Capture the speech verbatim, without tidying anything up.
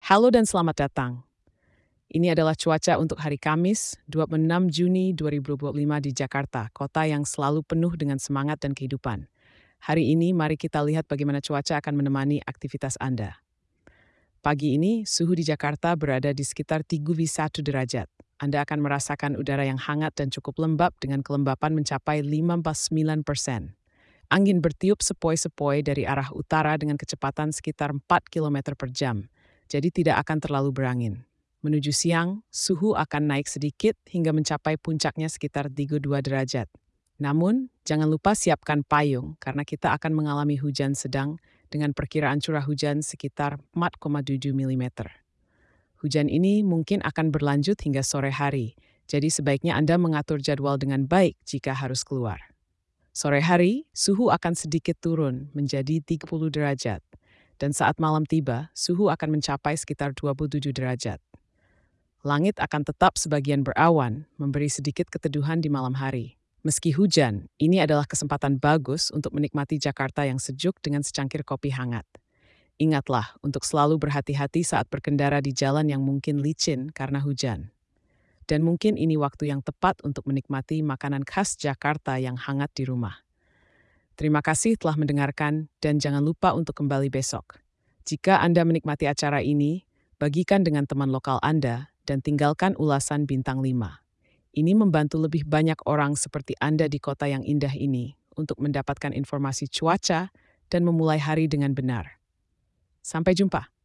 Halo dan selamat datang. Ini adalah cuaca untuk hari Kamis, dua puluh enam Juni dua ribu dua puluh lima di Jakarta, kota yang selalu penuh dengan semangat dan kehidupan. Hari ini mari kita lihat bagaimana cuaca akan menemani aktivitas Anda. Pagi ini, suhu di Jakarta berada di sekitar tiga puluh satu derajat. Anda akan merasakan udara yang hangat dan cukup lembab dengan kelembapan mencapai lima puluh sembilan persen. Angin bertiup sepoi-sepoi dari arah utara dengan kecepatan sekitar empat kilometer per jam, jadi tidak akan terlalu berangin. Menuju siang, suhu akan naik sedikit hingga mencapai puncaknya sekitar tiga puluh dua derajat. Namun, jangan lupa siapkan payung karena kita akan mengalami hujan sedang dengan perkiraan curah hujan sekitar empat koma tujuh milimeter. Hujan ini mungkin akan berlanjut hingga sore hari, jadi sebaiknya Anda mengatur jadwal dengan baik jika harus keluar. Sore hari, suhu akan sedikit turun menjadi tiga puluh derajat, dan saat malam tiba, suhu akan mencapai sekitar dua puluh tujuh derajat. Langit akan tetap sebagian berawan, memberi sedikit keteduhan di malam hari. Meski hujan, ini adalah kesempatan bagus untuk menikmati Jakarta yang sejuk dengan secangkir kopi hangat. Ingatlah untuk selalu berhati-hati saat berkendara di jalan yang mungkin licin karena hujan. Dan mungkin ini waktu yang tepat untuk menikmati makanan khas Jakarta yang hangat di rumah. Terima kasih telah mendengarkan dan jangan lupa untuk kembali besok. Jika Anda menikmati acara ini, bagikan dengan teman lokal Anda dan tinggalkan ulasan bintang lima. Ini membantu lebih banyak orang seperti Anda di kota yang indah ini untuk mendapatkan informasi cuaca dan memulai hari dengan benar. Sampai jumpa.